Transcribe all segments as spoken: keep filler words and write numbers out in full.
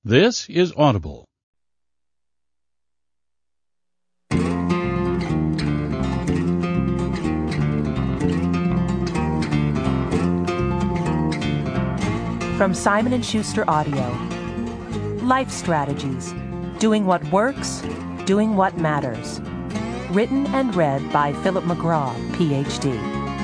This is Audible. From Simon and Schuster Audio. Life Strategies. Doing what works, doing what matters. Written and read by Philip McGraw, P H D.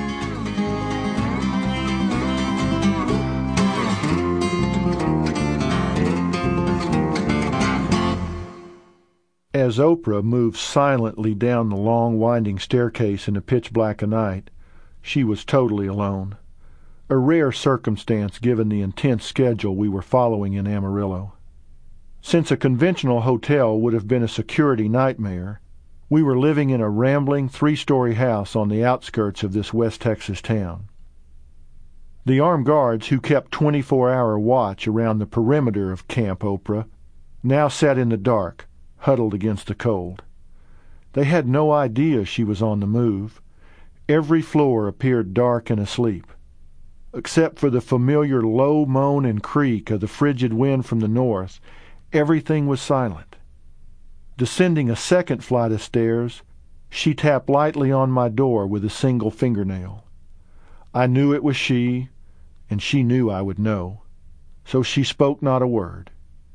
As Oprah moved silently down the long, winding staircase in the pitch black of night, she was totally alone. A rare circumstance given the intense schedule we were following in Amarillo. Since a conventional hotel would have been a security nightmare, we were living in a rambling three-story house on the outskirts of this West Texas town. The armed guards who kept twenty-four hour watch around the perimeter of Camp Oprah now sat in the dark, huddled against the cold. They had no idea she was on the move. Every floor appeared dark and asleep. Except for the familiar low moan and creak of the frigid wind from the north, everything was silent. Descending a second flight of stairs, she tapped lightly on my door with a single fingernail. I knew it was she, and she knew I would know, so she spoke not a word.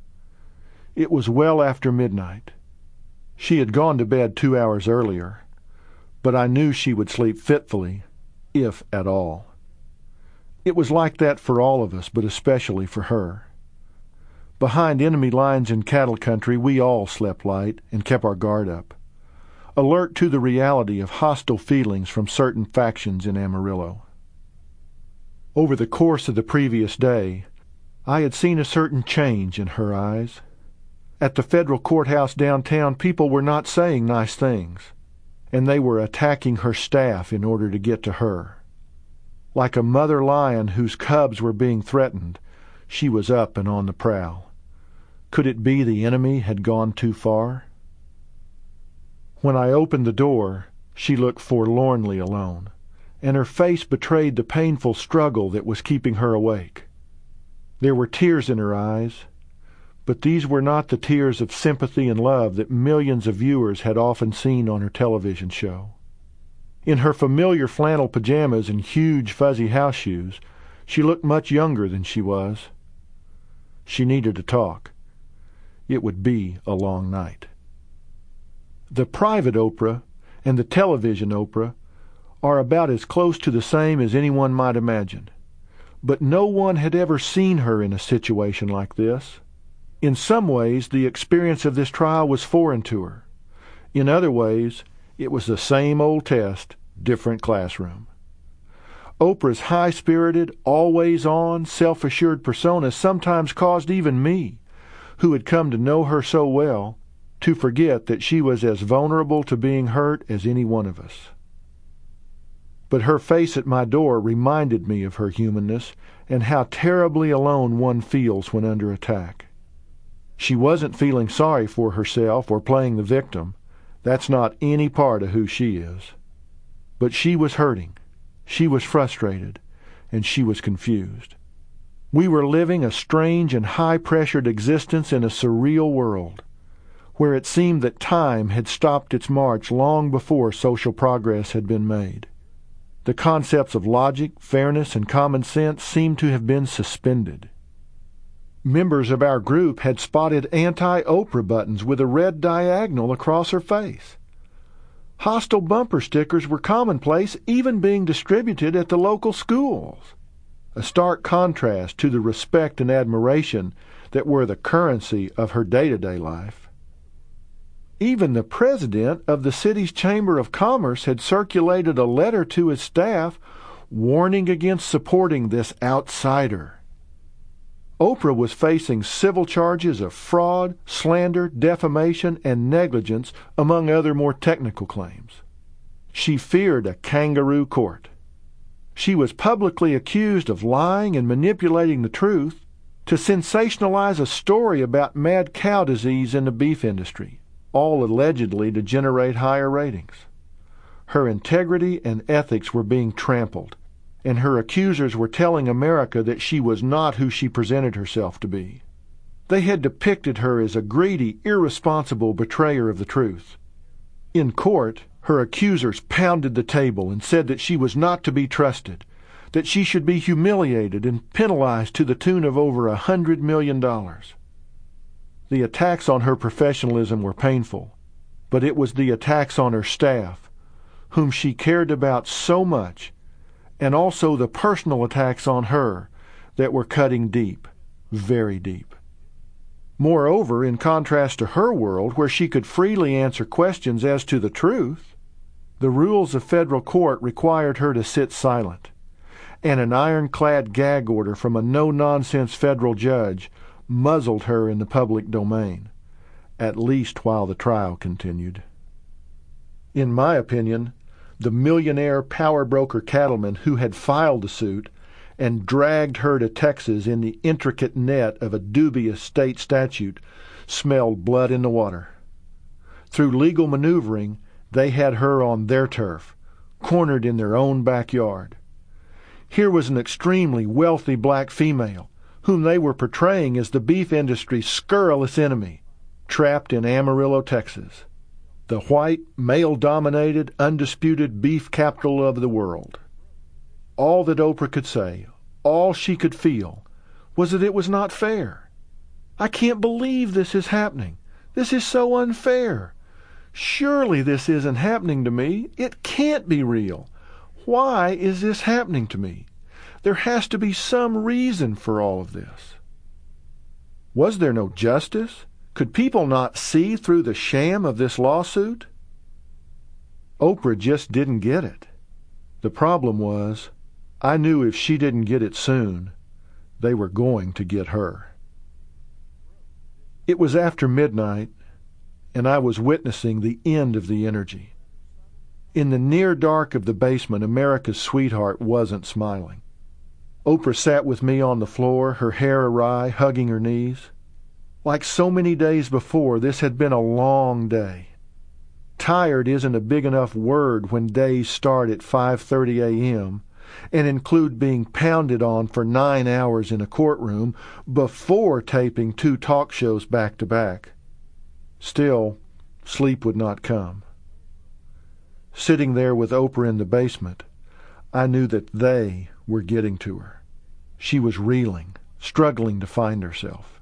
It was well after midnight. She had gone to bed two hours earlier, but I knew she would sleep fitfully, if at all. It was like that for all of us, but especially for her. Behind enemy lines in cattle country, we all slept light and kept our guard up, alert to the reality of hostile feelings from certain factions in Amarillo. Over the course of the previous day, I had seen a certain change in her eyes. At the federal courthouse downtown, people were not saying nice things, and they were attacking her staff in order to get to her. Like a mother lion whose cubs were being threatened, she was up and on the prowl. Could it be the enemy had gone too far? When I opened the door, she looked forlornly alone, and her face betrayed the painful struggle that was keeping her awake. There were tears in her eyes, but these were not the tears of sympathy and love that millions of viewers had often seen on her television show. In her familiar flannel pajamas and huge fuzzy house shoes, she looked much younger than she was. She needed to talk. It would be a long night. The private Oprah and the television Oprah are about as close to the same as anyone might imagine. But no one had ever seen her in a situation like this. In some ways, the experience of this trial was foreign to her. In other ways, it was the same old test, different classroom. Oprah's high-spirited, always-on, self-assured persona sometimes caused even me, who had come to know her so well, to forget that she was as vulnerable to being hurt as any one of us. But her face at my door reminded me of her humanness and how terribly alone one feels when under attack. She wasn't feeling sorry for herself or playing the victim. That's not any part of who she is. But she was hurting, she was frustrated, and she was confused. We were living a strange and high-pressured existence in a surreal world, where it seemed that time had stopped its march long before social progress had been made. The concepts of logic, fairness, and common sense seemed to have been suspended. Members of our group had spotted anti-Oprah buttons with a red diagonal across her face. Hostile bumper stickers were commonplace, even being distributed at the local schools, a stark contrast to the respect and admiration that were the currency of her day-to-day life. Even the president of the city's Chamber of Commerce had circulated a letter to his staff warning against supporting this outsider. Oprah was facing civil charges of fraud, slander, defamation, and negligence, among other more technical claims. She feared a kangaroo court. She was publicly accused of lying and manipulating the truth to sensationalize a story about mad cow disease in the beef industry, all allegedly to generate higher ratings. Her integrity and ethics were being trampled, and her accusers were telling America that she was not who she presented herself to be. They had depicted her as a greedy, irresponsible betrayer of the truth. In court, her accusers pounded the table and said that she was not to be trusted, that she should be humiliated and penalized to the tune of over a hundred million dollars. The attacks on her professionalism were painful, but it was the attacks on her staff, whom she cared about so much, and also the personal attacks on her that were cutting deep, very deep. Moreover, in contrast to her world, where she could freely answer questions as to the truth, the rules of federal court required her to sit silent, and an ironclad gag order from a no-nonsense federal judge muzzled her in the public domain, at least while the trial continued. In my opinion, the millionaire power broker cattleman who had filed the suit and dragged her to Texas in the intricate net of a dubious state statute smelled blood in the water. Through legal maneuvering, they had her on their turf, cornered in their own backyard. Here was an extremely wealthy black female, whom they were portraying as the beef industry's scurrilous enemy, trapped in Amarillo, Texas, the white, male-dominated, undisputed beef capital of the world. All that Oprah could say, all she could feel, was that it was not fair. I can't believe this is happening. This is so unfair. Surely this isn't happening to me. It can't be real. Why is this happening to me? There has to be some reason for all of this. Was there no justice? Could people not see through the sham of this lawsuit? Oprah just didn't get it. The problem was, I knew if she didn't get it soon, they were going to get her. It was after midnight, and I was witnessing the end of the energy. In the near dark of the basement, America's sweetheart wasn't smiling. Oprah sat with me on the floor, her hair awry, hugging her knees. Like so many days before, this had been a long day. Tired isn't a big enough word when days start at five thirty a.m., and include being pounded on for nine hours in a courtroom before taping two talk shows back to back. Still, sleep would not come. Sitting there with Oprah in the basement, I knew that they were getting to her. She was reeling, struggling to find herself.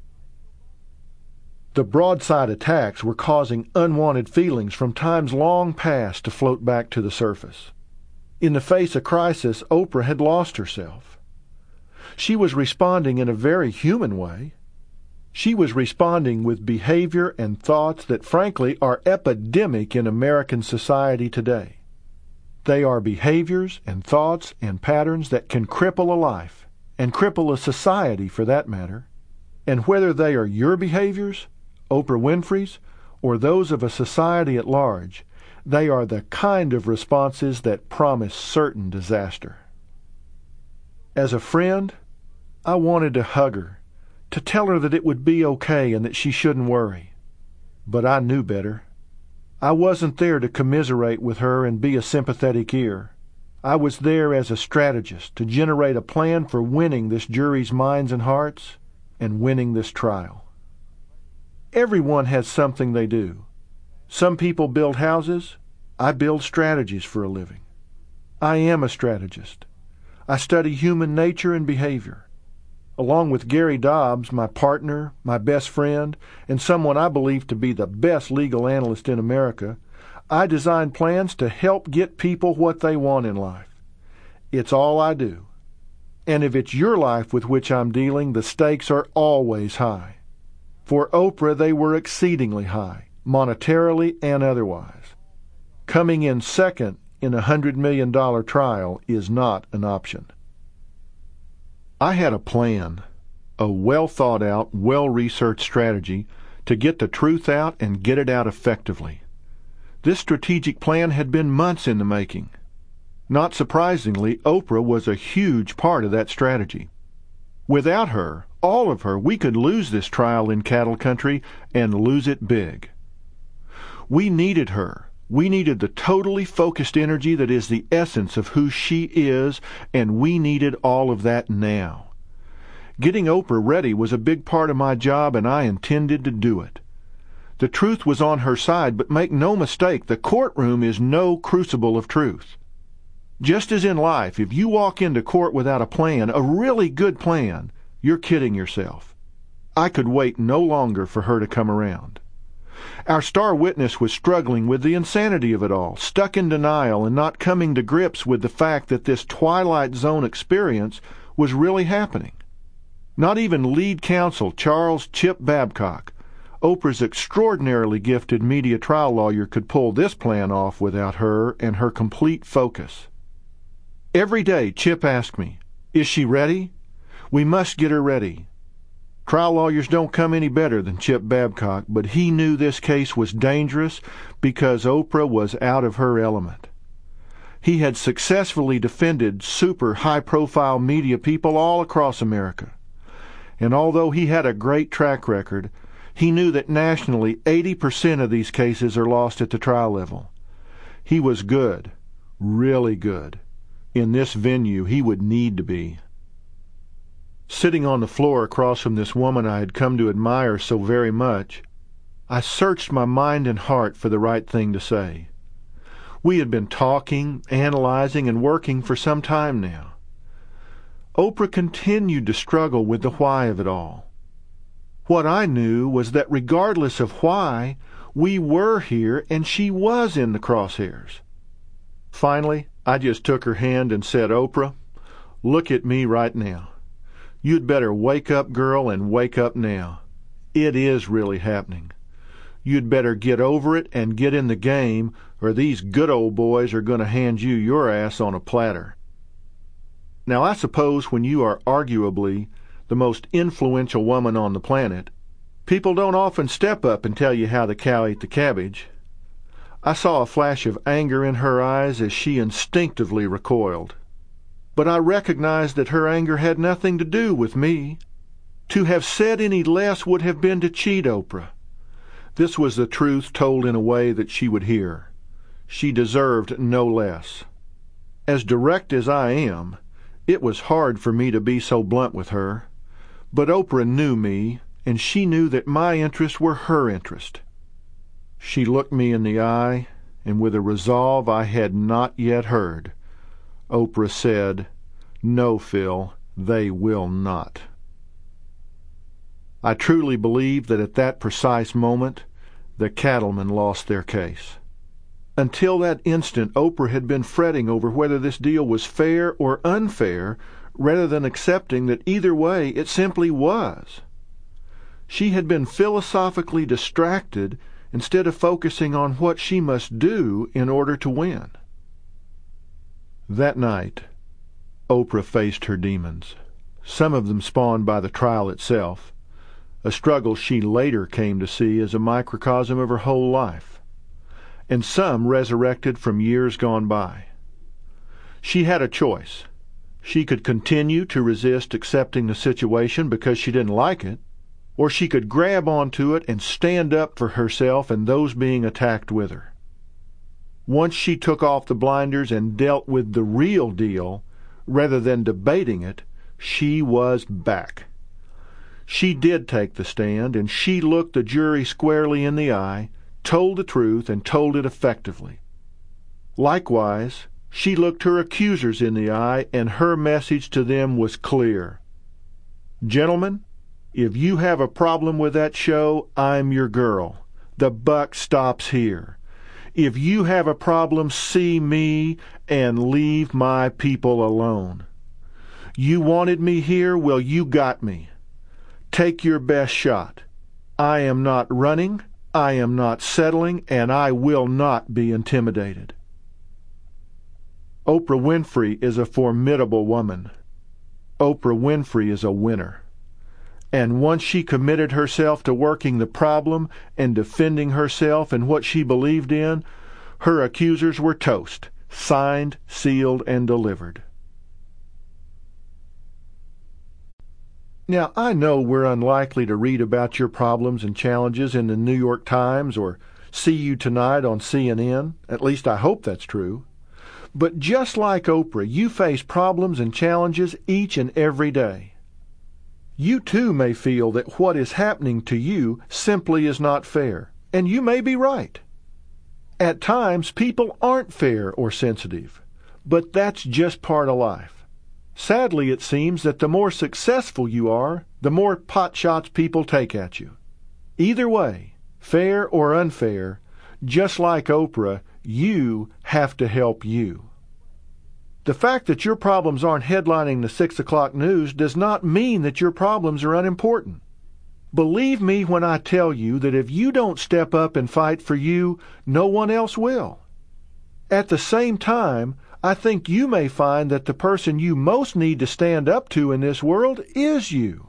The broadside attacks were causing unwanted feelings from times long past to float back to the surface. In the face of crisis, Oprah had lost herself. She was responding in a very human way. She was responding with behavior and thoughts that frankly are epidemic in American society today. They are behaviors and thoughts and patterns that can cripple a life, and cripple a society for that matter. And whether they are your behaviors, Oprah Winfrey's, or those of a society at large, they are the kind of responses that promise certain disaster. As a friend, I wanted to hug her, to tell her that it would be okay and that she shouldn't worry. But I knew better. I wasn't there to commiserate with her and be a sympathetic ear. I was there as a strategist to generate a plan for winning this jury's minds and hearts and winning this trial. Everyone has something they do. Some people build houses. I build strategies for a living. I am a strategist. I study human nature and behavior. Along with Gary Dobbs, my partner, my best friend, and someone I believe to be the best legal analyst in America, I design plans to help get people what they want in life. It's all I do. And if it's your life with which I'm dealing, the stakes are always high. For Oprah, they were exceedingly high, monetarily and otherwise. Coming in second in a hundred million dollar trial is not an option. I had a plan, a well-thought-out, well-researched strategy to get the truth out and get it out effectively. This strategic plan had been months in the making. Not surprisingly, Oprah was a huge part of that strategy. Without her, all of her, we could lose this trial in cattle country and lose it big. We needed her. We needed the totally focused energy that is the essence of who she is, and we needed all of that now. Getting Oprah ready was a big part of my job, and I intended to do it. The truth was on her side, but make no mistake, the courtroom is no crucible of truth. Just as in life, if you walk into court without a plan, a really good plan, you're kidding yourself. I could wait no longer for her to come around. Our star witness was struggling with the insanity of it all, stuck in denial and not coming to grips with the fact that this Twilight Zone experience was really happening. Not even lead counsel Charles Chip Babcock, Oprah's extraordinarily gifted media trial lawyer, could pull this plan off without her and her complete focus. Every day Chip asked me, "Is she ready? We must get her ready." Trial lawyers don't come any better than Chip Babcock, but he knew this case was dangerous because Oprah was out of her element. He had successfully defended super high-profile media people all across America. And although he had a great track record, he knew that nationally eighty percent of these cases are lost at the trial level. He was good, really good. In this venue, he would need to be. Sitting on the floor across from this woman I had come to admire so very much, I searched my mind and heart for the right thing to say. We had been talking, analyzing, and working for some time now. Oprah continued to struggle with the why of it all. What I knew was that regardless of why, we were here and she was in the crosshairs. Finally, I just took her hand and said, "Oprah, look at me right now. You'd better wake up, girl, and wake up now. It is really happening. You'd better get over it and get in the game, or these good old boys are going to hand you your ass on a platter." Now, I suppose when you are arguably the most influential woman on the planet, people don't often step up and tell you how the cow ate the cabbage. I saw a flash of anger in her eyes as she instinctively recoiled. But I recognized that her anger had nothing to do with me. To have said any less would have been to cheat Oprah. This was the truth told in a way that she would hear. She deserved no less. As direct as I am, it was hard for me to be so blunt with her. But Oprah knew me, and she knew that my interests were her interest. She looked me in the eye, and with a resolve I had not yet heard, Oprah said, "No, Phil, they will not." I truly believe that at that precise moment, the cattlemen lost their case. Until that instant, Oprah had been fretting over whether this deal was fair or unfair, rather than accepting that either way it simply was. She had been philosophically distracted instead of focusing on what she must do in order to win. That night, Oprah faced her demons, some of them spawned by the trial itself, a struggle she later came to see as a microcosm of her whole life, and some resurrected from years gone by. She had a choice. She could continue to resist accepting the situation because she didn't like it, or she could grab onto it and stand up for herself and those being attacked with her. Once she took off the blinders and dealt with the real deal, rather than debating it, she was back. She did take the stand, and she looked the jury squarely in the eye, told the truth, and told it effectively. Likewise, she looked her accusers in the eye, and her message to them was clear. "Gentlemen, if you have a problem with that show, I'm your girl. The buck stops here. If you have a problem, see me and leave my people alone. You wanted me here, well, you got me. Take your best shot. I am not running, I am not settling, and I will not be intimidated." Oprah Winfrey is a formidable woman. Oprah Winfrey is a winner. And once she committed herself to working the problem and defending herself and what she believed in, her accusers were toast, signed, sealed, and delivered. Now, I know we're unlikely to read about your problems and challenges in the New York Times or see you tonight on C N N. At least I hope that's true. But just like Oprah, you face problems and challenges each and every day. You too may feel that what is happening to you simply is not fair, and you may be right. At times, people aren't fair or sensitive, but that's just part of life. Sadly, it seems that the more successful you are, the more pot shots people take at you. Either way, fair or unfair, just like Oprah, you have to help you. The fact that your problems aren't headlining the six o'clock news does not mean that your problems are unimportant. Believe me when I tell you that if you don't step up and fight for you, no one else will. At the same time, I think you may find that the person you most need to stand up to in this world is you.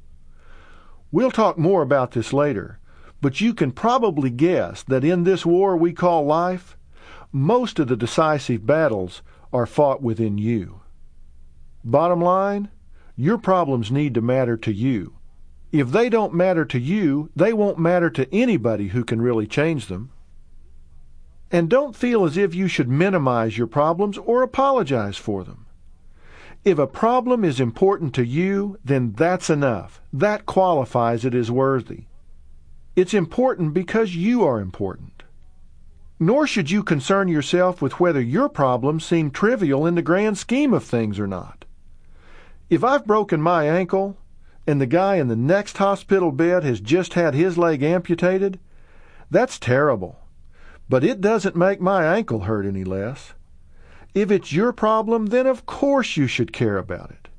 We'll talk more about this later, but you can probably guess that in this war we call life, most of the decisive battles are fought within you. Bottom line, your problems need to matter to you. If they don't matter to you, they won't matter to anybody who can really change them. And don't feel as if you should minimize your problems or apologize for them. If a problem is important to you, then that's enough. That qualifies it as worthy. It's important because you are important. Nor should you concern yourself with whether your problems seem trivial in the grand scheme of things or not. If I've broken my ankle, and the guy in the next hospital bed has just had his leg amputated, that's terrible. But it doesn't make my ankle hurt any less. If it's your problem, then of course you should care about it.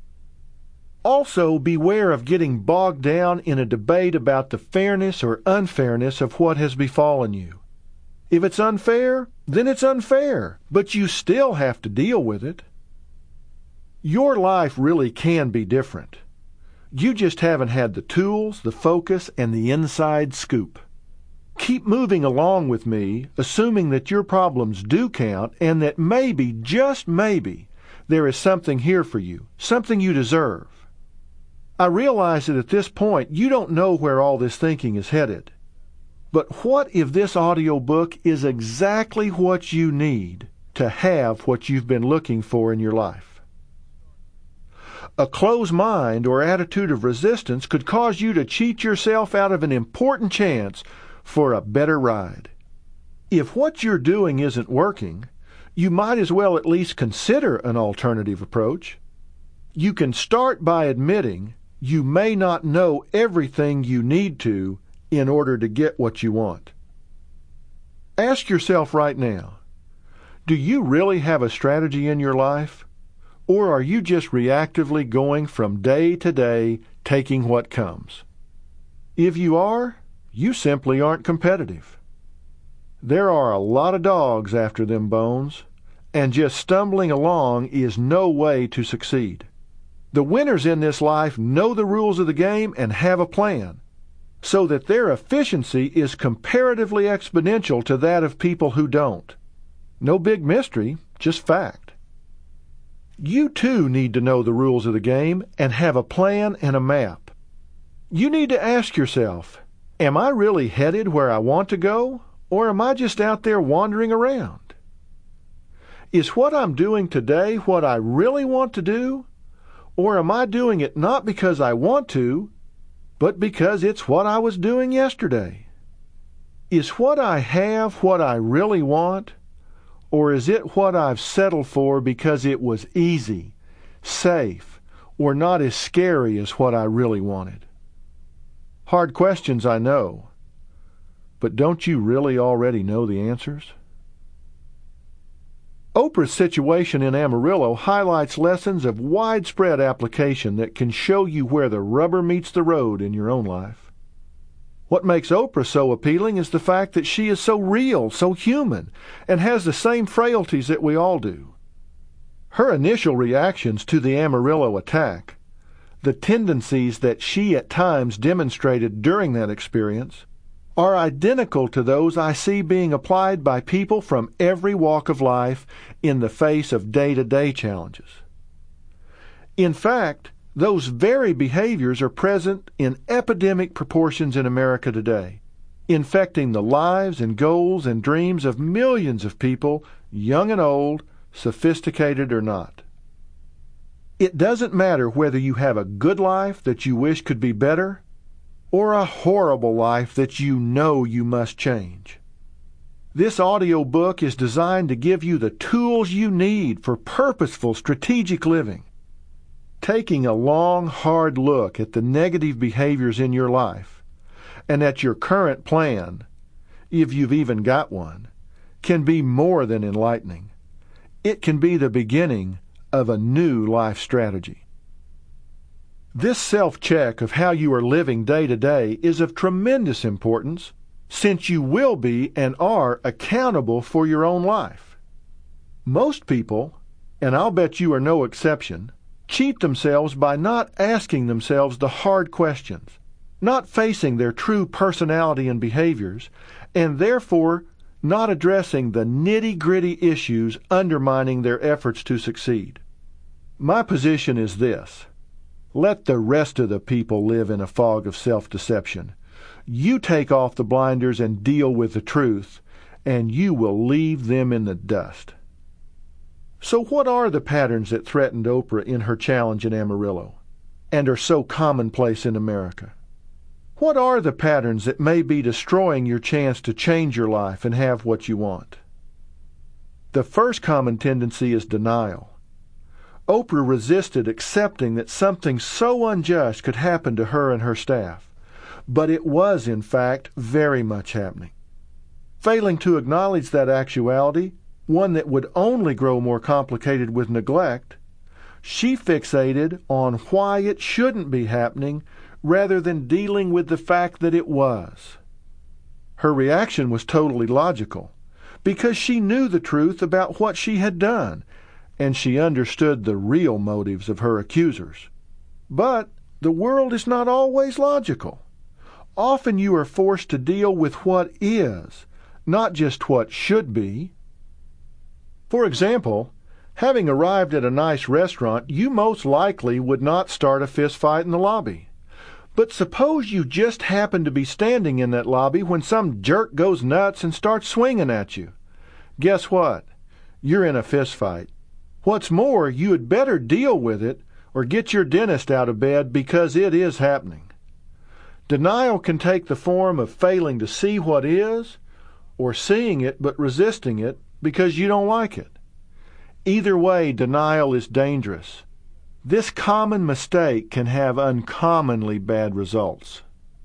Also, beware of getting bogged down in a debate about the fairness or unfairness of what has befallen you. If it's unfair, then it's unfair, but you still have to deal with it. Your life really can be different. You just haven't had the tools, the focus, and the inside scoop. Keep moving along with me, assuming that your problems do count and that maybe, just maybe, there is something here for you, something you deserve. I realize that at this point you don't know where all this thinking is headed. But what if this audio book is exactly what you need to have what you've been looking for in your life? A closed mind or attitude of resistance could cause you to cheat yourself out of an important chance for a better ride. If what you're doing isn't working, you might as well at least consider an alternative approach. You can start by admitting you may not know everything you need to in order to get what you want. Ask yourself right now, do you really have a strategy in your life? Or are you just reactively going from day to day, taking what comes? If you are, you simply aren't competitive. There are a lot of dogs after them bones, and just stumbling along is no way to succeed. The winners in this life know the rules of the game and have a plan, so that their efficiency is comparatively exponential to that of people who don't. No big mystery, just fact. You too need to know the rules of the game and have a plan and a map. You need to ask yourself, am I really headed where I want to go, or am I just out there wandering around? Is what I'm doing today what I really want to do, or am I doing it not because I want to, but because it's what I was doing yesterday? Is what I have what I really want, or is it what I've settled for because it was easy, safe, or not as scary as what I really wanted? Hard questions, I know, but don't you really already know the answers? Oprah's situation in Amarillo highlights lessons of widespread application that can show you where the rubber meets the road in your own life. What makes Oprah so appealing is the fact that she is so real, so human, and has the same frailties that we all do. Her initial reactions to the Amarillo attack, the tendencies that she at times demonstrated during that experience, are identical to those I see being applied by people from every walk of life in the face of day-to-day challenges. In fact, those very behaviors are present in epidemic proportions in America today, infecting the lives and goals and dreams of millions of people, young and old, sophisticated or not. It doesn't matter whether you have a good life that you wish could be better or a horrible life that you know you must change. This audio book is designed to give you the tools you need for purposeful, strategic living. Taking a long, hard look at the negative behaviors in your life and at your current plan, if you've even got one, can be more than enlightening. It can be the beginning of a new life strategy. This self-check of how you are living day to day is of tremendous importance, since you will be and are accountable for your own life. Most people, and I'll bet you are no exception, cheat themselves by not asking themselves the hard questions, not facing their true personality and behaviors, and therefore not addressing the nitty-gritty issues undermining their efforts to succeed. My position is this: let the rest of the people live in a fog of self-deception. You take off the blinders and deal with the truth, and you will leave them in the dust. So what are the patterns that threatened Oprah in her challenge in Amarillo, and are so commonplace in America? What are the patterns that may be destroying your chance to change your life and have what you want? The first common tendency is denial. Oprah resisted accepting that something so unjust could happen to her and her staff, but it was, in fact, very much happening. Failing to acknowledge that actuality, one that would only grow more complicated with neglect, she fixated on why it shouldn't be happening rather than dealing with the fact that it was. Her reaction was totally logical, because she knew the truth about what she had done, and she understood the real motives of her accusers. But the world is not always logical. Often you are forced to deal with what is, not just what should be. For example, having arrived at a nice restaurant, you most likely would not start a fist fight in the lobby. But suppose you just happen to be standing in that lobby when some jerk goes nuts and starts swinging at you. Guess what? You're in a fist fight. What's more, you had better deal with it or get your dentist out of bed, because it is happening. Denial can take the form of failing to see what is, or seeing it but resisting it because you don't like it. Either way, denial is dangerous. This common mistake can have uncommonly bad results.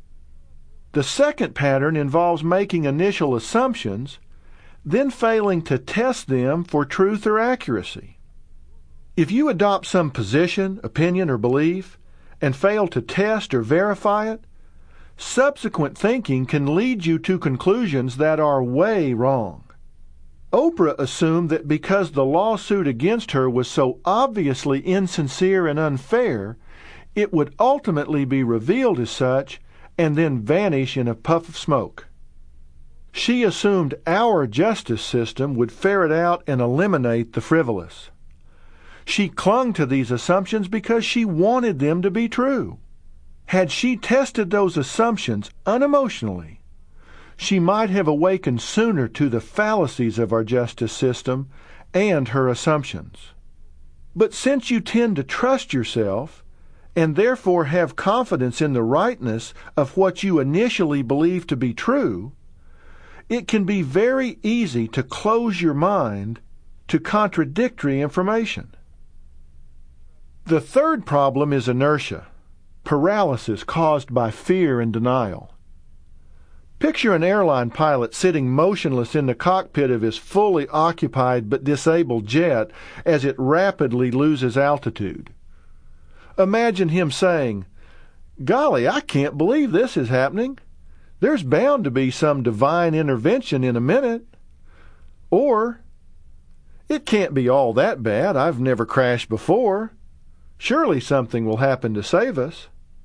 The second pattern involves making initial assumptions, then failing to test them for truth or accuracy. If you adopt some position, opinion, or belief, and fail to test or verify it, subsequent thinking can lead you to conclusions that are way wrong. Oprah assumed that because the lawsuit against her was so obviously insincere and unfair, it would ultimately be revealed as such and then vanish in a puff of smoke. She assumed our justice system would ferret out and eliminate the frivolous. She clung to these assumptions because she wanted them to be true. Had she tested those assumptions unemotionally, she might have awakened sooner to the fallacies of our justice system and her assumptions. But since you tend to trust yourself, and therefore have confidence in the rightness of what you initially believe to be true, it can be very easy to close your mind to contradictory information. The third problem is inertia, paralysis caused by fear and denial. Picture an airline pilot sitting motionless in the cockpit of his fully occupied but disabled jet as it rapidly loses altitude. Imagine him saying, "Golly, I can't believe this is happening. There's bound to be some divine intervention in a minute." Or, "It can't be all that bad. I've never crashed before. Surely something will happen to save us."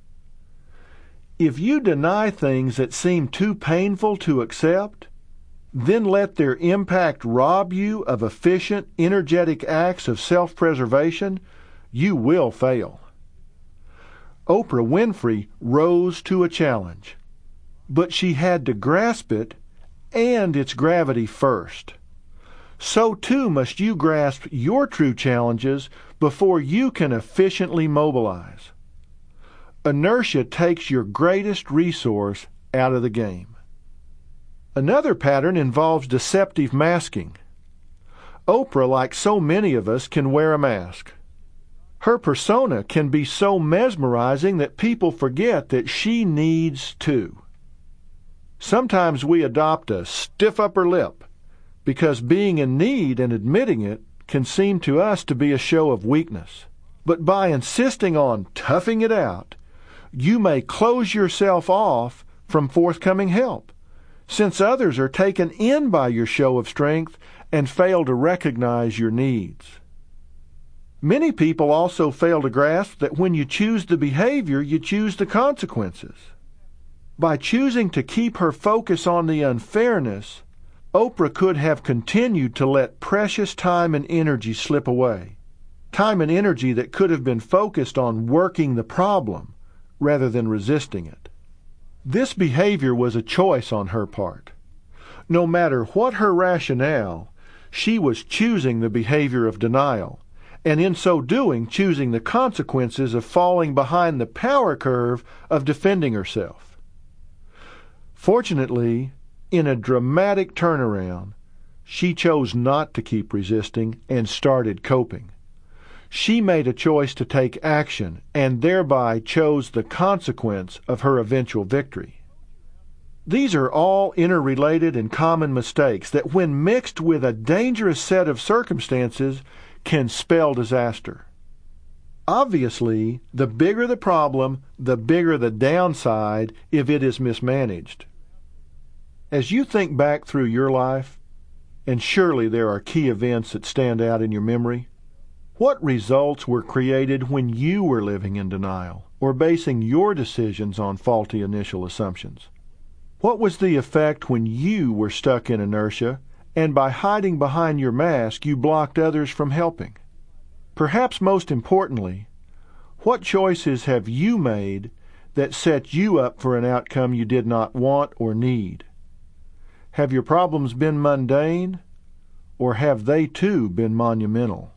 If you deny things that seem too painful to accept, then let their impact rob you of efficient, energetic acts of self-preservation, you will fail. Oprah Winfrey rose to a challenge, but she had to grasp it and its gravity first. so too must you grasp your true challenges before you can efficiently mobilize. Inertia takes your greatest resource out of the game. Another pattern involves deceptive masking. Oprah, like so many of us, can wear a mask. Her persona can be so mesmerizing that people forget that she needs too. Sometimes we adopt a stiff upper lip because being in need and admitting it can seem to us to be a show of weakness. But by insisting on toughing it out, you may close yourself off from forthcoming help, since others are taken in by your show of strength and fail to recognize your needs. Many people also fail to grasp that when you choose the behavior, you choose the consequences. By choosing to keep her focus on the unfairness, Oprah could have continued to let precious time and energy slip away, time and energy that could have been focused on working the problem rather than resisting it. This behavior was a choice on her part. No matter what her rationale, she was choosing the behavior of denial, and in so doing choosing the consequences of falling behind the power curve of defending herself. Fortunately, in a dramatic turnaround, she chose not to keep resisting and started coping. She made a choice to take action and thereby chose the consequence of her eventual victory. These are all interrelated and common mistakes that, when mixed with a dangerous set of circumstances, can spell disaster. Obviously, the bigger the problem, the bigger the downside if it is mismanaged. As you think back through your life, and surely there are key events that stand out in your memory, what results were created when you were living in denial or basing your decisions on faulty initial assumptions? What was the effect when you were stuck in inertia and by hiding behind your mask you blocked others from helping? Perhaps most importantly, what choices have you made that set you up for an outcome you did not want or need? Have your problems been mundane, or have they too been monumental?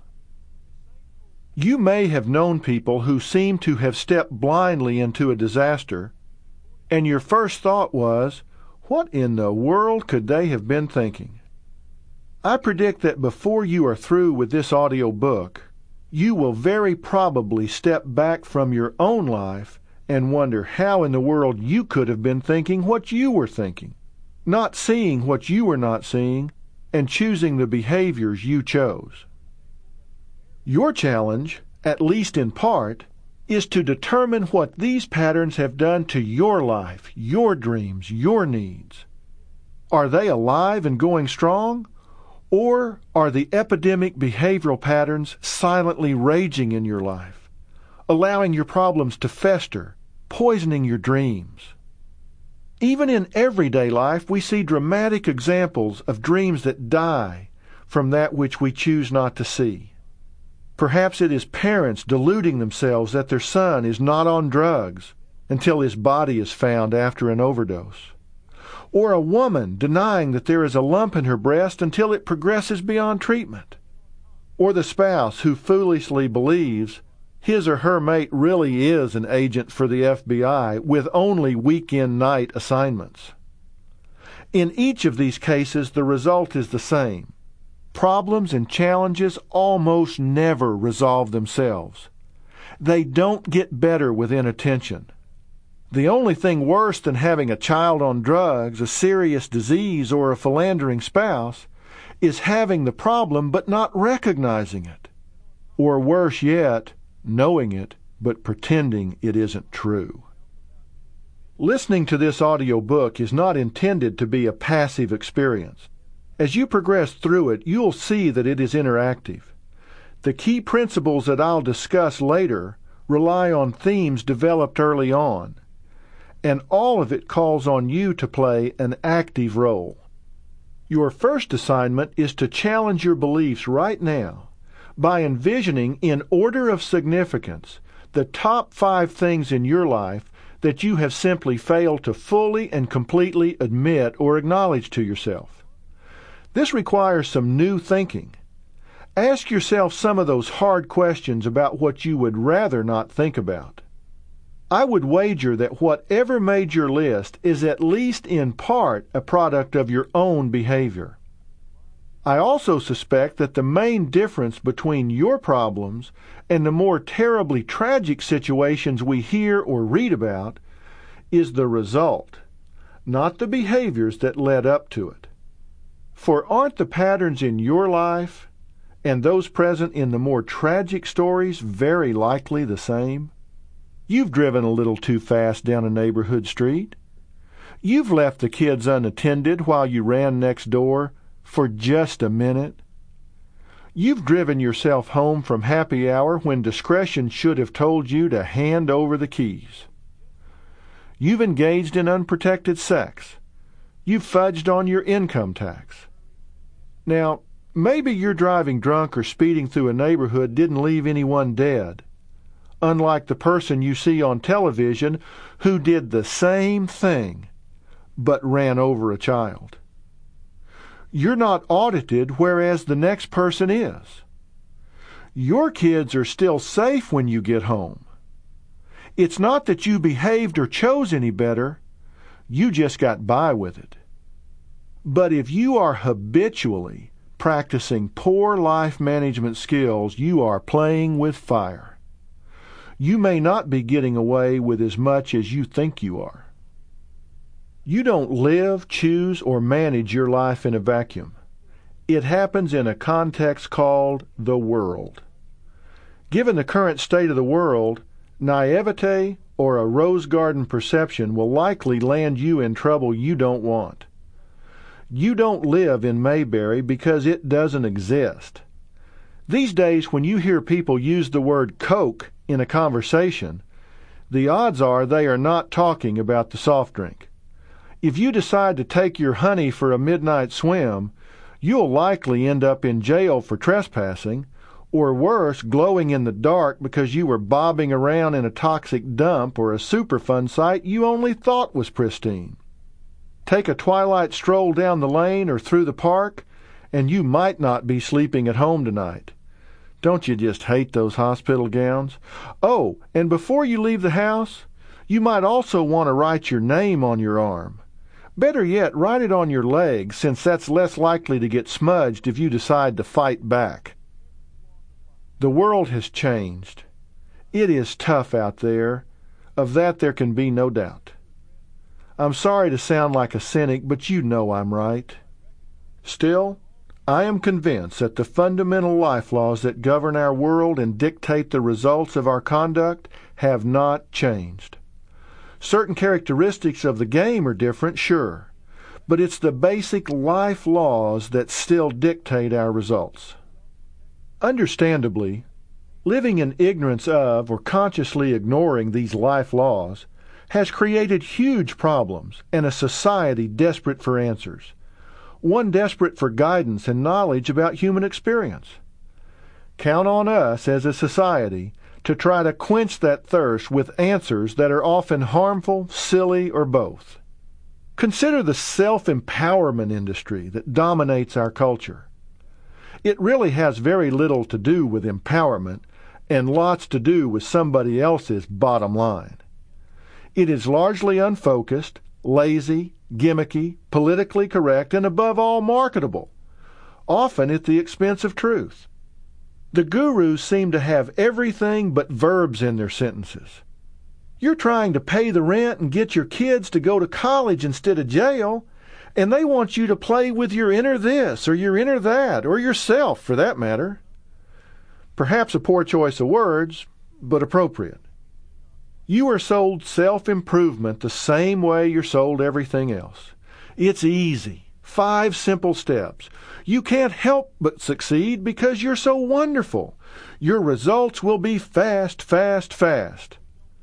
You may have known people who seem to have stepped blindly into a disaster, and your first thought was, what in the world could they have been thinking? I predict that before you are through with this audio book, you will very probably step back from your own life and wonder how in the world you could have been thinking what you were thinking, not seeing what you were not seeing, and choosing the behaviors you chose. Your challenge, at least in part, is to determine what these patterns have done to your life, your dreams, your needs. Are they alive and going strong? Or are the epidemic behavioral patterns silently raging in your life, allowing your problems to fester, poisoning your dreams? Even in everyday life, we see dramatic examples of dreams that die from that which we choose not to see. Perhaps it is parents deluding themselves that their son is not on drugs until his body is found after an overdose. Or a woman denying that there is a lump in her breast until it progresses beyond treatment. Or the spouse who foolishly believes his or her mate really is an agent for the F B I with only weekend night assignments. In each of these cases, the result is the same. Problems and challenges almost never resolve themselves. They don't get better with inattention. The only thing worse than having a child on drugs, a serious disease, or a philandering spouse is having the problem but not recognizing it. Or worse yet, knowing it but pretending it isn't true. Listening to this audio book is not intended to be a passive experience. As you progress through it, you'll see that it is interactive. The key principles that I'll discuss later rely on themes developed early on, and all of it calls on you to play an active role. Your first assignment is to challenge your beliefs right now by envisioning, in order of significance, the top five things in your life that you have simply failed to fully and completely admit or acknowledge to yourself. This requires some new thinking. Ask yourself some of those hard questions about what you would rather not think about. I would wager that whatever made your list is at least in part a product of your own behavior. I also suspect that the main difference between your problems and the more terribly tragic situations we hear or read about is the result, not the behaviors that led up to it. For aren't the patterns in your life and those present in the more tragic stories very likely the same? You've driven a little too fast down a neighborhood street. You've left the kids unattended while you ran next door for just a minute. You've driven yourself home from happy hour when discretion should have told you to hand over the keys. You've engaged in unprotected sex. You've fudged on your income tax. Now, maybe your driving drunk or speeding through a neighborhood didn't leave anyone dead, unlike the person you see on television who did the same thing but ran over a child. You're not audited, whereas the next person is. Your kids are still safe when you get home. It's not that you behaved or chose any better, you just got by with it. But if you are habitually practicing poor life management skills, you are playing with fire. You may not be getting away with as much as you think you are. You don't live, choose, or manage your life in a vacuum. It happens in a context called the world. Given the current state of the world, naivete or a rose garden perception will likely land you in trouble you don't want. You don't live in Mayberry because it doesn't exist. These days, when you hear people use the word Coke in a conversation, the odds are they are not talking about the soft drink. If you decide to take your honey for a midnight swim, you'll likely end up in jail for trespassing, or worse, glowing in the dark because you were bobbing around in a toxic dump or a Superfund site you only thought was pristine. Take a twilight stroll down the lane or through the park, and you might not be sleeping at home tonight. Don't you just hate those hospital gowns? Oh, and before you leave the house, you might also want to write your name on your arm. Better yet, write it on your leg, since that's less likely to get smudged if you decide to fight back. The world has changed. It is tough out there. Of that there can be no doubt. I'm sorry to sound like a cynic, but you know I'm right. Still, I am convinced that the fundamental life laws that govern our world and dictate the results of our conduct have not changed. Certain characteristics of the game are different, sure, but it's the basic life laws that still dictate our results. Understandably, living in ignorance of or consciously ignoring these life laws has created huge problems and a society desperate for answers. One desperate for guidance and knowledge about human experience. Count on us as a society to try to quench that thirst with answers that are often harmful, silly, or both. Consider the self-empowerment industry that dominates our culture. It really has very little to do with empowerment and lots to do with somebody else's bottom line. It is largely unfocused, lazy, gimmicky, politically correct, and above all marketable, often at the expense of truth. The gurus seem to have everything but verbs in their sentences. You're trying to pay the rent and get your kids to go to college instead of jail, and they want you to play with your inner this or your inner that, or yourself for that matter. Perhaps a poor choice of words, but appropriate. You are sold self-improvement the same way you're sold everything else. It's easy. Five simple steps. You can't help but succeed because you're so wonderful. Your results will be fast, fast, fast.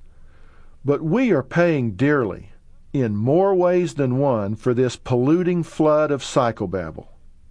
But we are paying dearly, in more ways than one, for this polluting flood of psychobabble.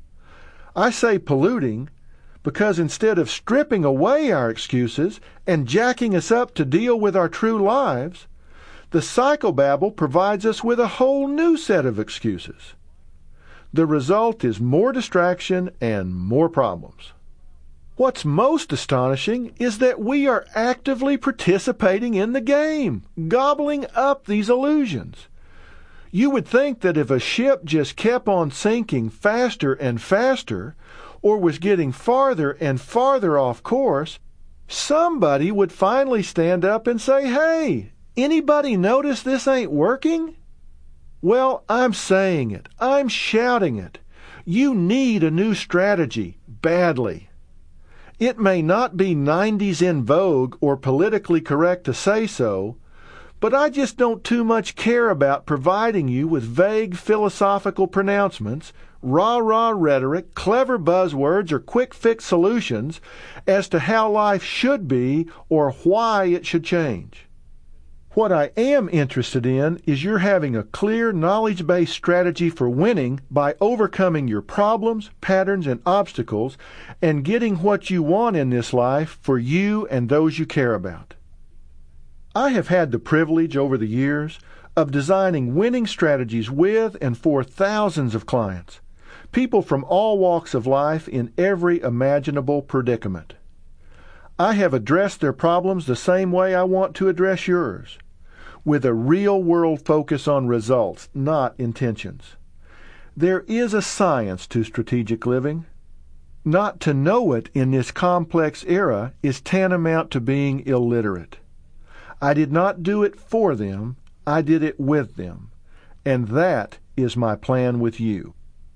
I say polluting because instead of stripping away our excuses and jacking us up to deal with our true lives, the psychobabble provides us with a whole new set of excuses. The result is more distraction and more problems. What's most astonishing is that we are actively participating in the game, gobbling up these illusions. You would think that if a ship just kept on sinking faster and faster, or was getting farther and farther off course, somebody would finally stand up and say, "Hey, anybody notice this ain't working?" Well, I'm saying it. I'm shouting it. You need a new strategy, badly. It may not be nineties in vogue or politically correct to say so, but I just don't too much care about providing you with vague philosophical pronouncements, rah-rah rhetoric, clever buzzwords, or quick-fix solutions as to how life should be or why it should change. What I am interested in is you're having a clear, knowledge-based strategy for winning by overcoming your problems, patterns, and obstacles and getting what you want in this life for you and those you care about. I have had the privilege over the years of designing winning strategies with and for thousands of clients, people from all walks of life in every imaginable predicament. I have addressed their problems the same way I want to address yours, with a real-world focus on results, not intentions. There is a science to strategic living. Not to know it in this complex era is tantamount to being illiterate. I did not do it for them, I did it with them. And that is my plan with you.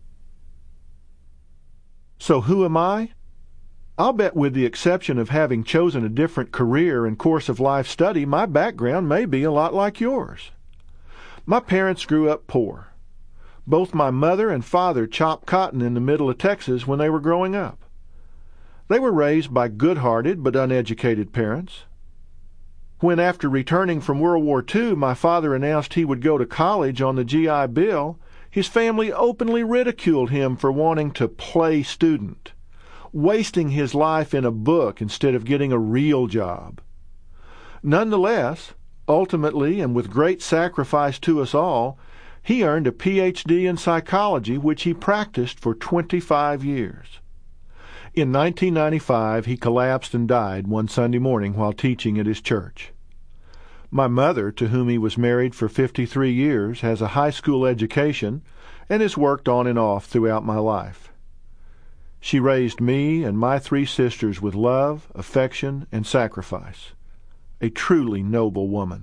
So who am I? I'll bet with the exception of having chosen a different career and course of life study, my background may be a lot like yours. My parents grew up poor. Both my mother and father chopped cotton in the middle of Texas when they were growing up. They were raised by good-hearted but uneducated parents. When, after returning from World War Two, my father announced he would go to college on the G I Bill, his family openly ridiculed him for wanting to play student, wasting his life in a book instead of getting a real job. Nonetheless, ultimately and with great sacrifice to us all, he earned a P H D in psychology, which he practiced for twenty-five years. In nineteen ninety-five, he collapsed and died one Sunday morning while teaching at his church. My mother, to whom he was married for fifty-three years, has a high school education and has worked on and off throughout my life. She raised me and my three sisters with love, affection, and sacrifice. A truly noble woman.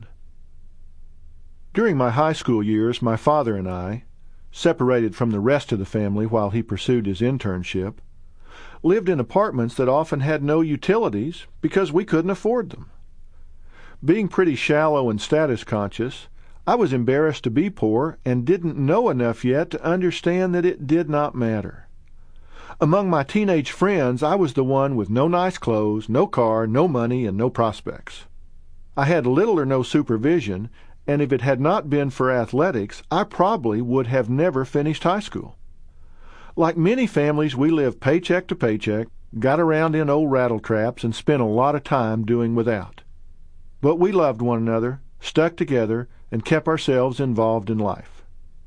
During my high school years, my father and I, separated from the rest of the family while he pursued his internship, lived in apartments that often had no utilities because we couldn't afford them. Being pretty shallow and status conscious, I was embarrassed to be poor and didn't know enough yet to understand that it did not matter. Among my teenage friends, I was the one with no nice clothes, no car, no money, and no prospects. I had little or no supervision, and if it had not been for athletics, I probably would have never finished high school. Like many families, we lived paycheck to paycheck, got around in old rattletraps, and spent a lot of time doing without. But we loved one another, stuck together, and kept ourselves involved in life.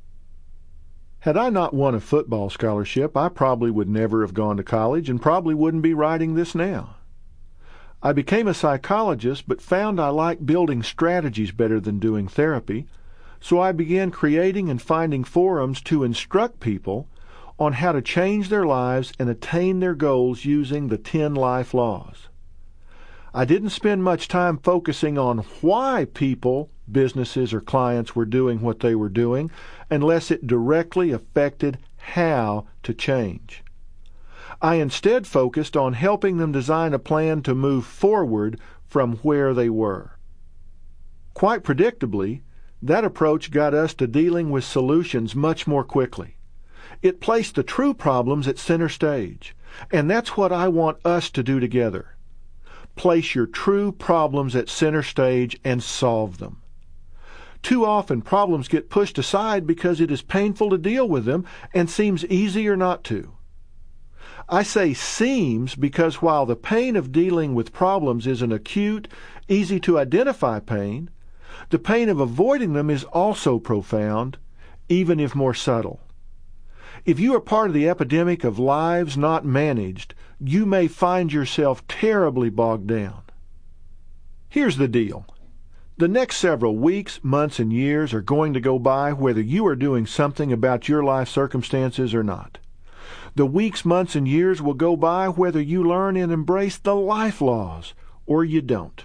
Had I not won a football scholarship, I probably would never have gone to college and probably wouldn't be writing this now. I became a psychologist, but found I liked building strategies better than doing therapy, so I began creating and finding forums to instruct people on how to change their lives and attain their goals using the ten life laws. I didn't spend much time focusing on why people, businesses, or clients were doing what they were doing unless it directly affected how to change. I instead focused on helping them design a plan to move forward from where they were. Quite predictably, that approach got us to dealing with solutions much more quickly. It placed the true problems at center stage, and that's what I want us to do together. Place your true problems at center stage and solve them. Too often problems get pushed aside because it is painful to deal with them and seems easier not to. I say seems because while the pain of dealing with problems is an acute, easy-to-identify pain, the pain of avoiding them is also profound, even if more subtle. If you are part of the epidemic of lives not managed, you may find yourself terribly bogged down. Here's the deal. The next several weeks, months, and years are going to go by whether you are doing something about your life circumstances or not. The weeks, months, and years will go by whether you learn and embrace the life laws or you don't.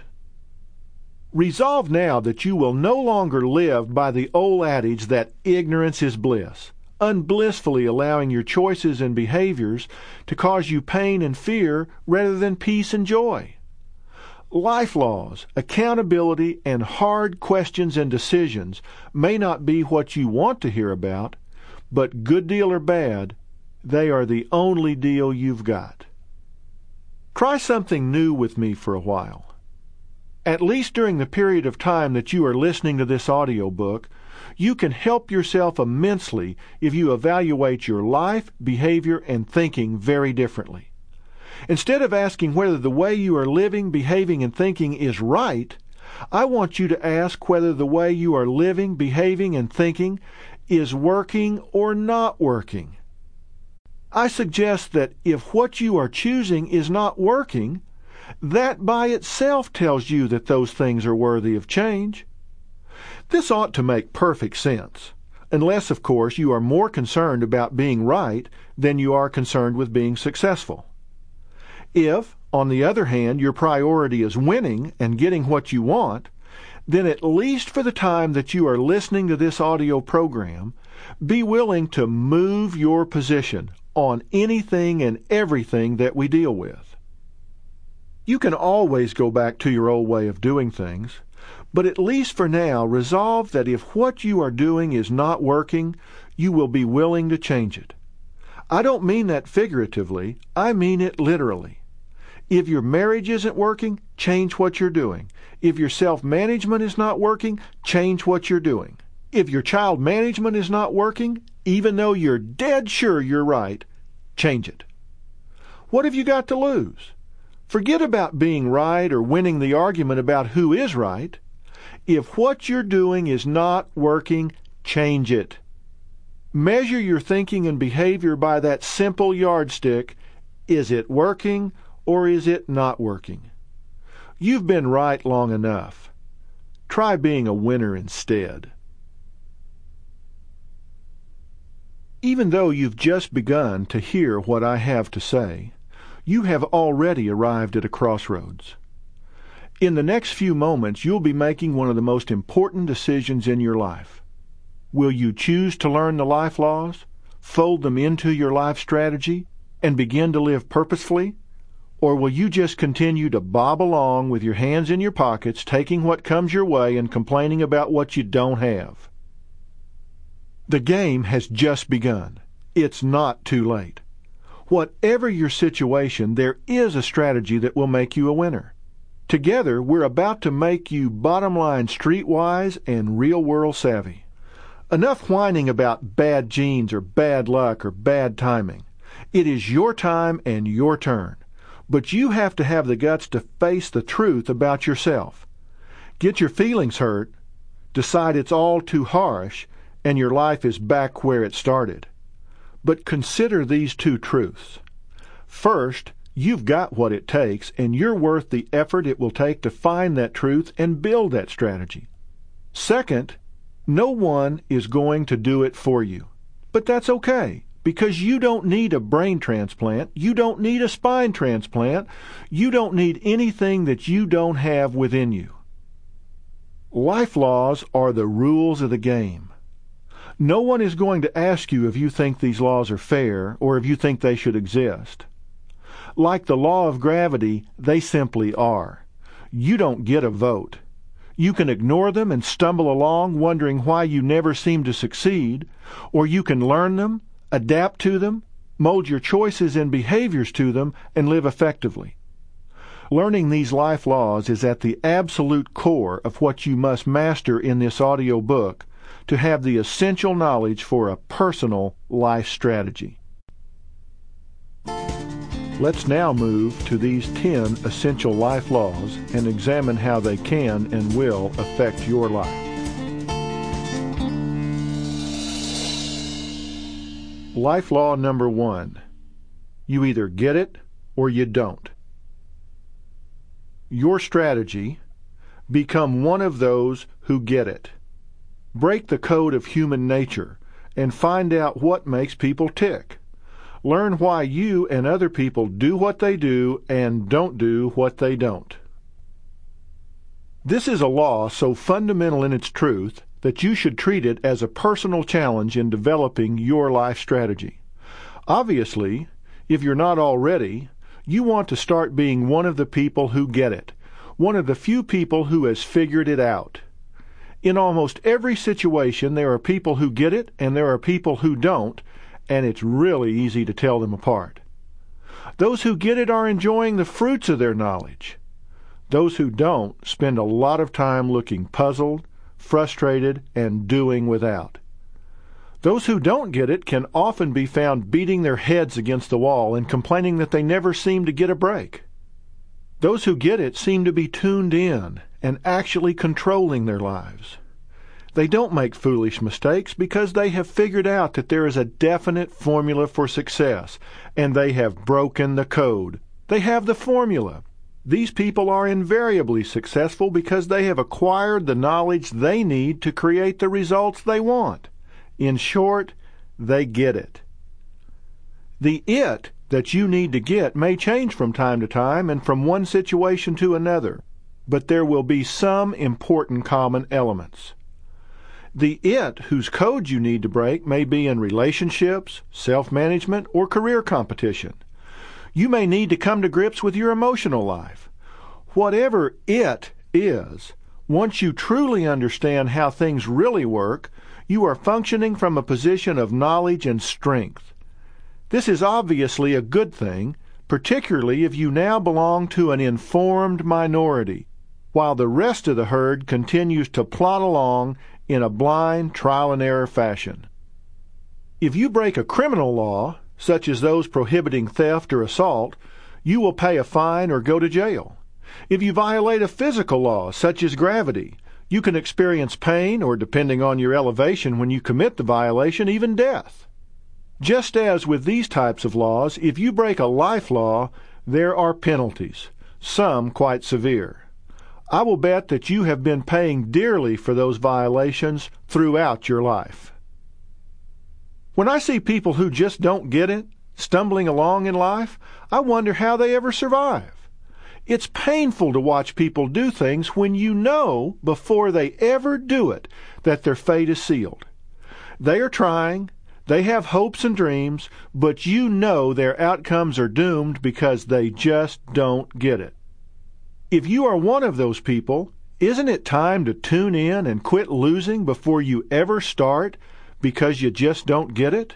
Resolve now that you will no longer live by the old adage that ignorance is bliss, unblissfully allowing your choices and behaviors to cause you pain and fear rather than peace and joy. Life laws, accountability, and hard questions and decisions may not be what you want to hear about, but good deal or bad, they are the only deal you've got. Try something new with me for a while. At least during the period of time that you are listening to this audiobook, you can help yourself immensely if you evaluate your life, behavior, and thinking very differently. Instead of asking whether the way you are living, behaving, and thinking is right, I want you to ask whether the way you are living, behaving, and thinking is working or not working. I suggest that if what you are choosing is not working, that by itself tells you that those things are worthy of change. This ought to make perfect sense, unless, of course, you are more concerned about being right than you are concerned with being successful. If, on the other hand, your priority is winning and getting what you want, then at least for the time that you are listening to this audio program, be willing to move your position on anything and everything that we deal with. You can always go back to your old way of doing things, but at least for now resolve that if what you are doing is not working, you will be willing to change it. I don't mean that figuratively, I mean it literally. If your marriage isn't working, change what you're doing. If your self-management is not working, change what you're doing. If your child management is not working, even though you're dead sure you're right, change it. What have you got to lose? Forget about being right or winning the argument about who is right. If what you're doing is not working, change it. Measure your thinking and behavior by that simple yardstick. Is it working or is it not working? You've been right long enough. Try being a winner instead. Even though you've just begun to hear what I have to say, you have already arrived at a crossroads. In the next few moments, you'll be making one of the most important decisions in your life. Will you choose to learn the life laws, fold them into your life strategy, and begin to live purposefully? Or will you just continue to bob along with your hands in your pockets, taking what comes your way and complaining about what you don't have? The game has just begun. It's not too late. Whatever your situation, there is a strategy that will make you a winner. Together, we're about to make you bottom-line streetwise and real-world savvy. Enough whining about bad genes or bad luck or bad timing. It is your time and your turn. But you have to have the guts to face the truth about yourself. Get your feelings hurt, decide it's all too harsh, and your life is back where it started. But consider these two truths. First, you've got what it takes, and you're worth the effort it will take to find that truth and build that strategy. Second, no one is going to do it for you. But that's okay. Because you don't need a brain transplant, you don't need a spine transplant, you don't need anything that you don't have within you. Life laws are the rules of the game. No one is going to ask you if you think these laws are fair or if you think they should exist. Like the law of gravity, they simply are. You don't get a vote. You can ignore them and stumble along wondering why you never seem to succeed, or you can learn them, adapt to them, mold your choices and behaviors to them, and live effectively. Learning these life laws is at the absolute core of what you must master in this audio book to have the essential knowledge for a personal life strategy. Let's now move to these ten essential life laws and examine how they can and will affect your life. Life law number one. You either get it or you don't. Your strategy: become one of those who get it. Break the code of human nature and find out what makes people tick. Learn why you and other people do what they do and don't do what they don't. This is a law so fundamental in its truth that you should treat it as a personal challenge in developing your life strategy. Obviously, if you're not already, you want to start being one of the people who get it, one of the few people who has figured it out. In almost every situation, there are people who get it and there are people who don't, and it's really easy to tell them apart. Those who get it are enjoying the fruits of their knowledge. Those who don't spend a lot of time looking puzzled, frustrated, and doing without. Those who don't get it can often be found beating their heads against the wall and complaining that they never seem to get a break. Those who get it seem to be tuned in and actually controlling their lives. They don't make foolish mistakes because they have figured out that there is a definite formula for success, and they have broken the code. They have the formula. These people are invariably successful because they have acquired the knowledge they need to create the results they want. In short, they get it. The it that you need to get may change from time to time and from one situation to another, but there will be some important common elements. The it whose code you need to break may be in relationships, self-management, or career competition. You may need to come to grips with your emotional life. Whatever it is, once you truly understand how things really work, you are functioning from a position of knowledge and strength. This is obviously a good thing, particularly if you now belong to an informed minority, while the rest of the herd continues to plod along in a blind trial-and-error fashion. If you break a criminal law, such as those prohibiting theft or assault, you will pay a fine or go to jail. If you violate a physical law, such as gravity, you can experience pain or, depending on your elevation when you commit the violation, even death. Just as with these types of laws, if you break a life law, there are penalties, some quite severe. I will bet that you have been paying dearly for those violations throughout your life. When I see people who just don't get it, stumbling along in life, I wonder how they ever survive. It's painful to watch people do things when you know, before they ever do it, that their fate is sealed. They are trying, they have hopes and dreams, but you know their outcomes are doomed because they just don't get it. If you are one of those people, isn't it time to tune in and quit losing before you ever start because you just don't get it?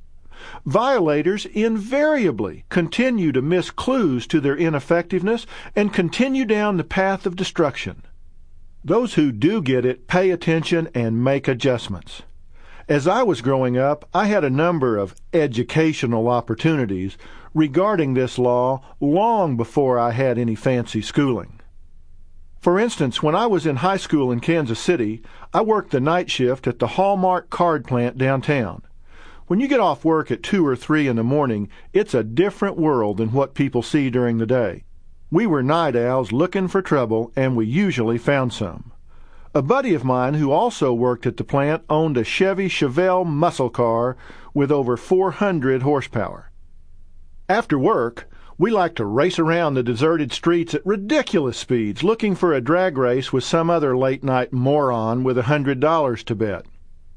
Violators invariably continue to miss clues to their ineffectiveness and continue down the path of destruction. Those who do get it pay attention and make adjustments. As I was growing up, I had a number of educational opportunities regarding this law long before I had any fancy schooling. For instance, when I was in high school in Kansas City, I worked the night shift at the Hallmark card plant downtown. When you get off work at two or three in the morning, it's a different world than what people see during the day. We were night owls looking for trouble, and we usually found some. A buddy of mine who also worked at the plant owned a Chevy Chevelle muscle car with over four hundred horsepower. After work, we liked to race around the deserted streets at ridiculous speeds, looking for a drag race with some other late-night moron with a hundred dollars to bet.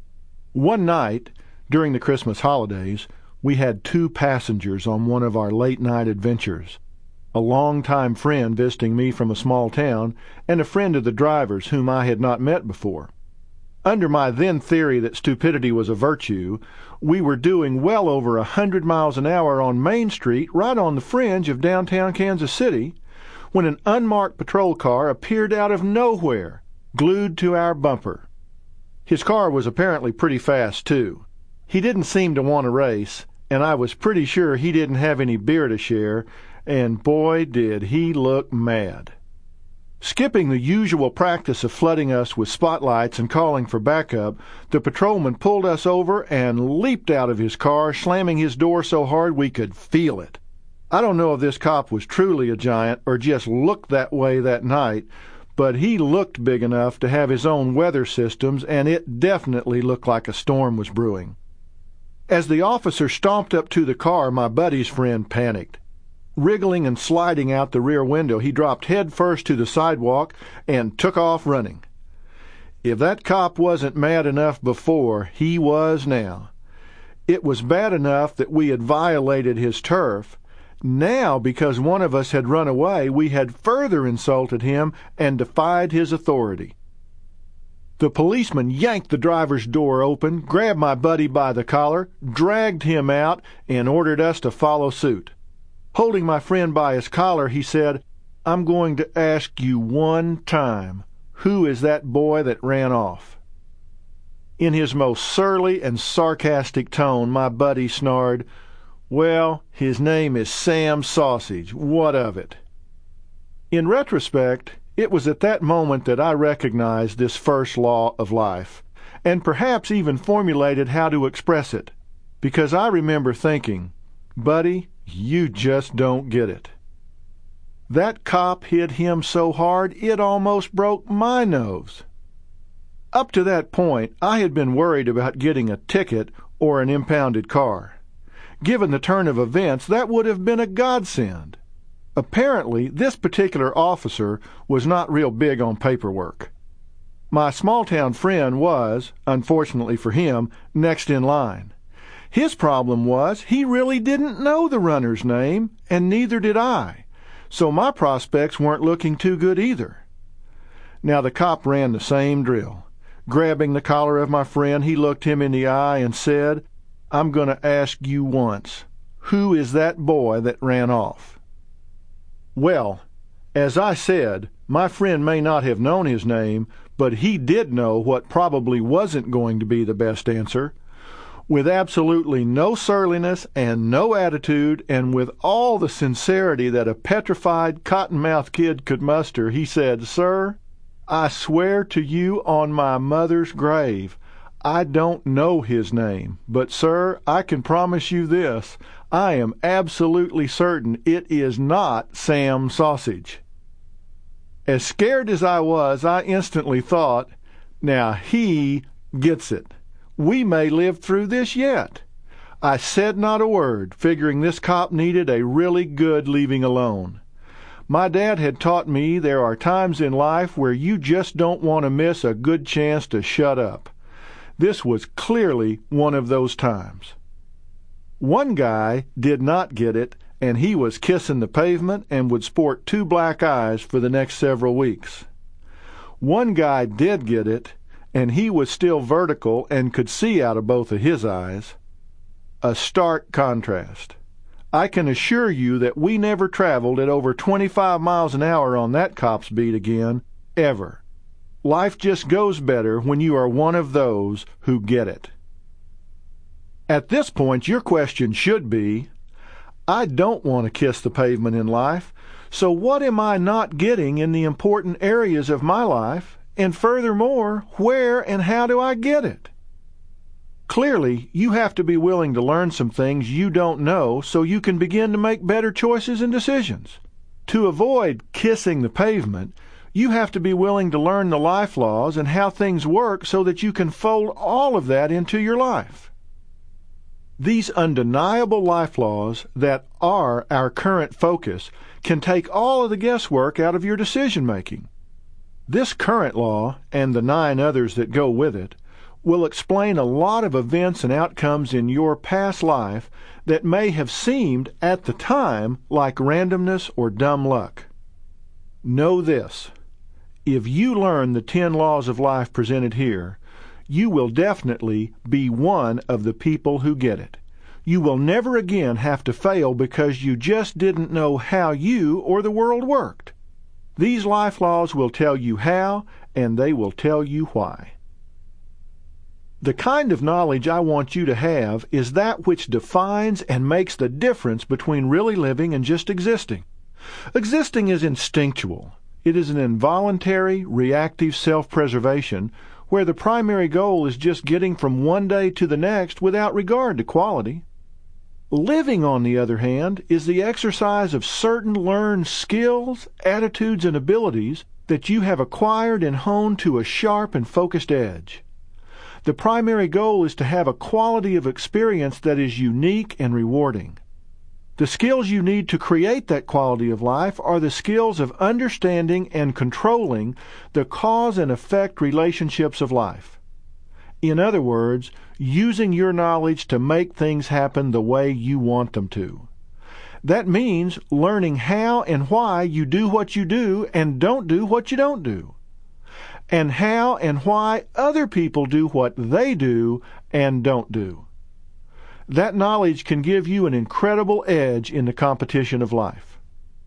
One night, during the Christmas holidays, we had two passengers on one of our late-night adventures. A long-time friend visiting me from a small town, and a friend of the driver's whom I had not met before. Under my then theory that stupidity was a virtue, we were doing well over a hundred miles an hour on Main Street, right on the fringe of downtown Kansas City, when an unmarked patrol car appeared out of nowhere, glued to our bumper. His car was apparently pretty fast, too. He didn't seem to want to race, and I was pretty sure he didn't have any beer to share, and boy, did he look mad. Skipping the usual practice of flooding us with spotlights and calling for backup, the patrolman pulled us over and leaped out of his car, slamming his door so hard we could feel it. I don't know if this cop was truly a giant or just looked that way that night, but he looked big enough to have his own weather systems, and it definitely looked like a storm was brewing. As the officer stomped up to the car, my buddy's friend panicked. Wriggling and sliding out the rear window, he dropped head first to the sidewalk and took off running. If that cop wasn't mad enough before, he was now. It was bad enough that we had violated his turf. Now, because one of us had run away, we had further insulted him and defied his authority. The policeman yanked the driver's door open, grabbed my buddy by the collar, dragged him out, and ordered us to follow suit. Holding my friend by his collar, he said, "I'm going to ask you one time, who is that boy that ran off?" In his most surly and sarcastic tone, my buddy snarled, "Well, his name is Sam Sausage. What of it?" In retrospect, it was at that moment that I recognized this first law of life, and perhaps even formulated how to express it, because I remember thinking, "Buddy, you just don't get it." That cop hit him so hard it almost broke my nose. Up to that point, I had been worried about getting a ticket or an impounded car. Given the turn of events, that would have been a godsend. Apparently, this particular officer was not real big on paperwork. My small-town friend was, unfortunately for him, next in line. His problem was he really didn't know the runner's name, and neither did I, so my prospects weren't looking too good either. Now the cop ran the same drill. Grabbing the collar of my friend, he looked him in the eye and said, "I'm going to ask you once, who is that boy that ran off?" Well, as I said, my friend may not have known his name, but he did know what probably wasn't going to be the best answer. With absolutely no surliness and no attitude, and with all the sincerity that a petrified, cotton-mouthed kid could muster, he said, "Sir, I swear to you on my mother's grave, I don't know his name, but, sir, I can promise you this, I am absolutely certain it is not Sam Sausage." As scared as I was, I instantly thought, now he gets it. We may live through this yet. I said not a word, figuring this cop needed a really good leaving alone. My dad had taught me there are times in life where you just don't want to miss a good chance to shut up. This was clearly one of those times. One guy did not get it, and he was kissing the pavement and would sport two black eyes for the next several weeks. One guy did get it, and he was still vertical and could see out of both of his eyes. A stark contrast. I can assure you that we never traveled at over twenty-five miles an hour on that cop's beat again, ever. Life just goes better when you are one of those who get it. At this point, your question should be, I don't want to kiss the pavement in life, so what am I not getting in the important areas of my life? And furthermore, where and how do I get it? Clearly, you have to be willing to learn some things you don't know so you can begin to make better choices and decisions. To avoid kissing the pavement, you have to be willing to learn the life laws and how things work so that you can fold all of that into your life. These undeniable life laws that are our current focus can take all of the guesswork out of your decision-making. This current law, and the nine others that go with it, will explain a lot of events and outcomes in your past life that may have seemed at the time like randomness or dumb luck. Know this: if you learn the ten laws of life presented here, you will definitely be one of the people who get it. You will never again have to fail because you just didn't know how you or the world worked. These life laws will tell you how, and they will tell you why. The kind of knowledge I want you to have is that which defines and makes the difference between really living and just existing. Existing is instinctual. It is an involuntary, reactive self-preservation where the primary goal is just getting from one day to the next without regard to quality. Living, on the other hand, is the exercise of certain learned skills, attitudes, and abilities that you have acquired and honed to a sharp and focused edge. The primary goal is to have a quality of experience that is unique and rewarding. The skills you need to create that quality of life are the skills of understanding and controlling the cause and effect relationships of life. In other words, using your knowledge to make things happen the way you want them to. That means learning how and why you do what you do and don't do what you don't do. And how and why other people do what they do and don't do. That knowledge can give you an incredible edge in the competition of life.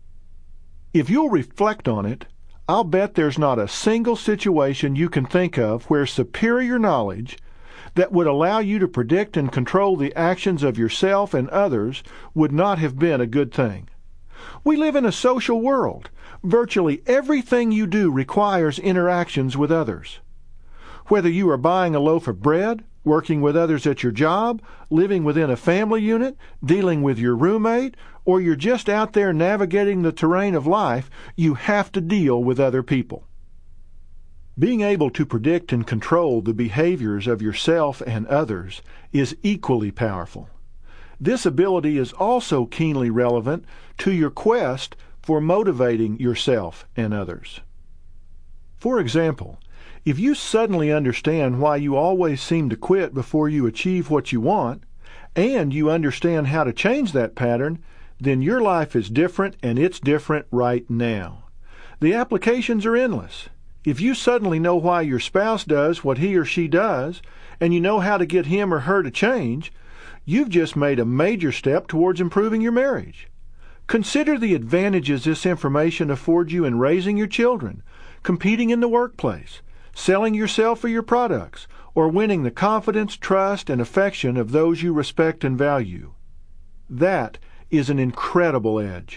If you'll reflect on it, I'll bet there's not a single situation you can think of where superior knowledge that would allow you to predict and control the actions of yourself and others would not have been a good thing. We live in a social world. Virtually everything you do requires interactions with others. Whether you are buying a loaf of bread, working with others at your job, living within a family unit, dealing with your roommate, or you're just out there navigating the terrain of life, you have to deal with other people. Being able to predict and control the behaviors of yourself and others is equally powerful. This ability is also keenly relevant to your quest for motivating yourself and others. For example, if you suddenly understand why you always seem to quit before you achieve what you want, and you understand how to change that pattern, then your life is different, and it's different right now. The applications are endless. If you suddenly know why your spouse does what he or she does, and you know how to get him or her to change, you've just made a major step towards improving your marriage. Consider the advantages this information affords you in raising your children, competing in the workplace, selling yourself or your products, or winning the confidence, trust, and affection of those you respect and value. That is an incredible edge.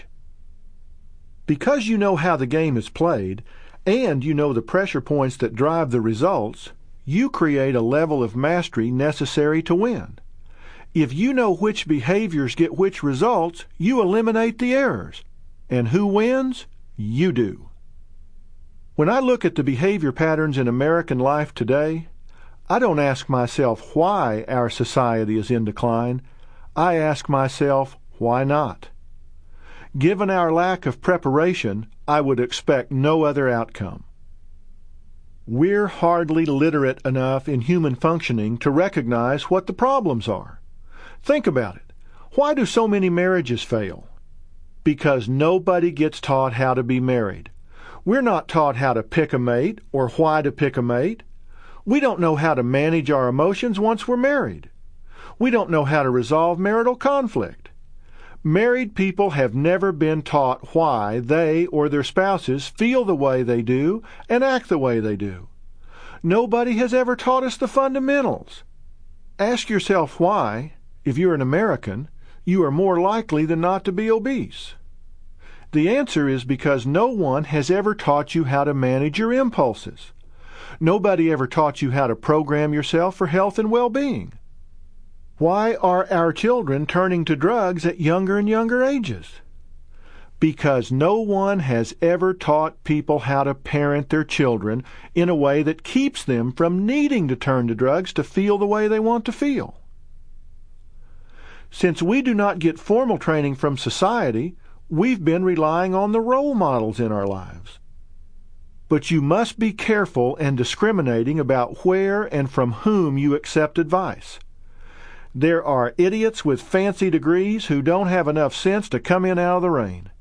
Because you know how the game is played, and you know the pressure points that drive the results, you create a level of mastery necessary to win. If you know which behaviors get which results, you eliminate the errors. And who wins? You do. When I look at the behavior patterns in American life today, I don't ask myself why our society is in decline. I ask myself, why not? Given our lack of preparation, I would expect no other outcome. We're hardly literate enough in human functioning to recognize what the problems are. Think about it. Why do so many marriages fail? Because nobody gets taught how to be married. We're not taught how to pick a mate or why to pick a mate. We don't know how to manage our emotions once we're married. We don't know how to resolve marital conflict. Married people have never been taught why they or their spouses feel the way they do and act the way they do. Nobody has ever taught us the fundamentals. Ask yourself why, if you're an American, you are more likely than not to be obese. The answer is because no one has ever taught you how to manage your impulses. Nobody ever taught you how to program yourself for health and well-being. Why are our children turning to drugs at younger and younger ages? Because no one has ever taught people how to parent their children in a way that keeps them from needing to turn to drugs to feel the way they want to feel. Since we do not get formal training from society, we've been relying on the role models in our lives. But you must be careful and discriminating about where and from whom you accept advice. There are idiots with fancy degrees who don't have enough sense to come in out of the rain.